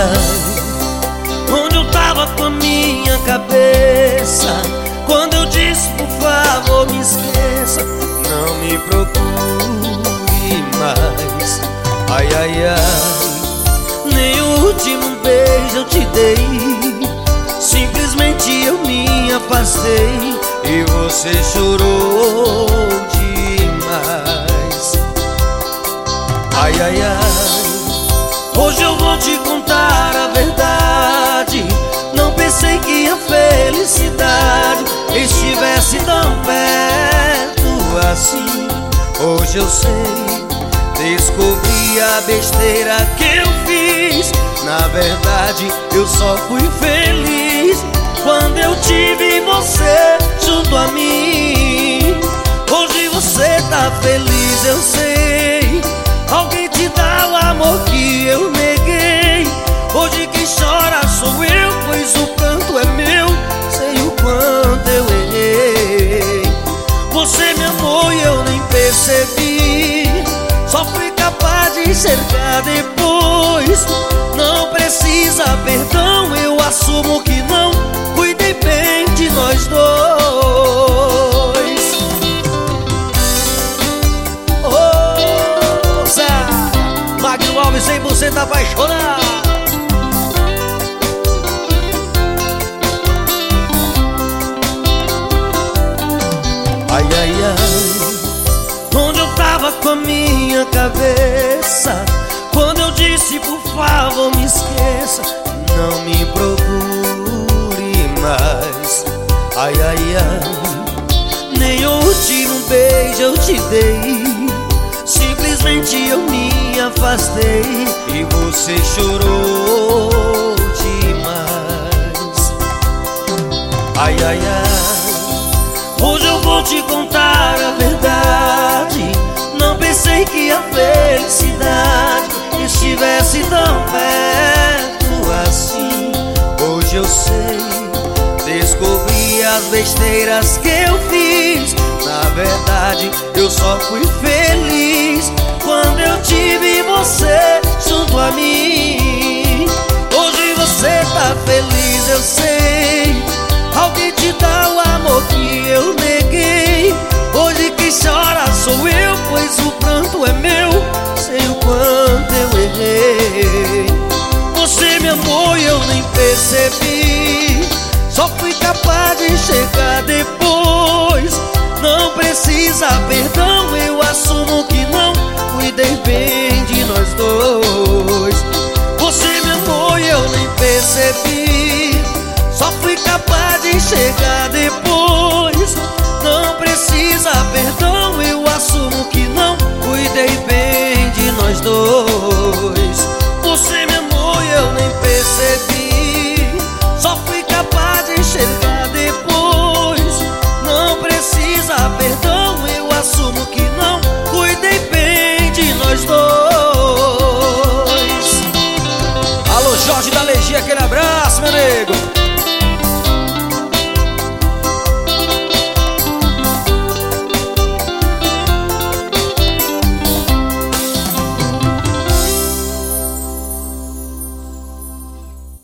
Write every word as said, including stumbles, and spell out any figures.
ai, onde eu tava com a minha cabeça quando eu disse por favor me esqueça, não me procure mais. Ai, ai, ai, nem o último beijo eu te dei, simplesmente eu me afastei e você chorou demais. Ai, ai, ai, hoje eu vou te contar a verdade. Não pensei que a felicidade estivesse tão perto assim. Hoje eu sei, descobri a besteira que eu fiz. Na verdade eu só fui feliz quando eu tive você junto a mim. Hoje você tá feliz, eu sei. Alguém te dá o amor que eu neguei. Hoje quem chora sou eu, pois o pranto é meu. Sei o quanto eu errei. Você me amou e eu nem percebi. Só fui capaz de enxergar depois. Não precisa perdão, eu assumo que não cuidei bem de nós dois. Ouça, Magno Alves cem por cento apaixonado. Ai, ai, ai, onde eu tava com a minha cabeça quando eu disse por favor me esqueça, não me procure mais. Ai, ai, ai, nem o último beijo eu te dei, simplesmente eu me afastei e você chorou demais. Ai, ai, ai, hoje eu vou te contar a verdade. Não pensei que a felicidade estivesse tão perto assim. Hoje eu sei, descobri as besteiras que eu fiz. Na verdade eu só fui feliz quando eu tive você junto a mim. Hoje você tá feliz, eu sei. Alguém te dá o amor que eu neguei. Hoje quem chora sou eu, pois o pranto é meu. Sei o quanto eu errei. Você me amou e eu nem percebi. Só fui capaz de enxergar depois. Não precisa perdão, eu assumo que não cuidei bem de nós dois. Você me amou e eu nem percebi. Só fui capaz de enxergar depois. Não precisa perdão, eu assumo que não cuidei bem de nós dois.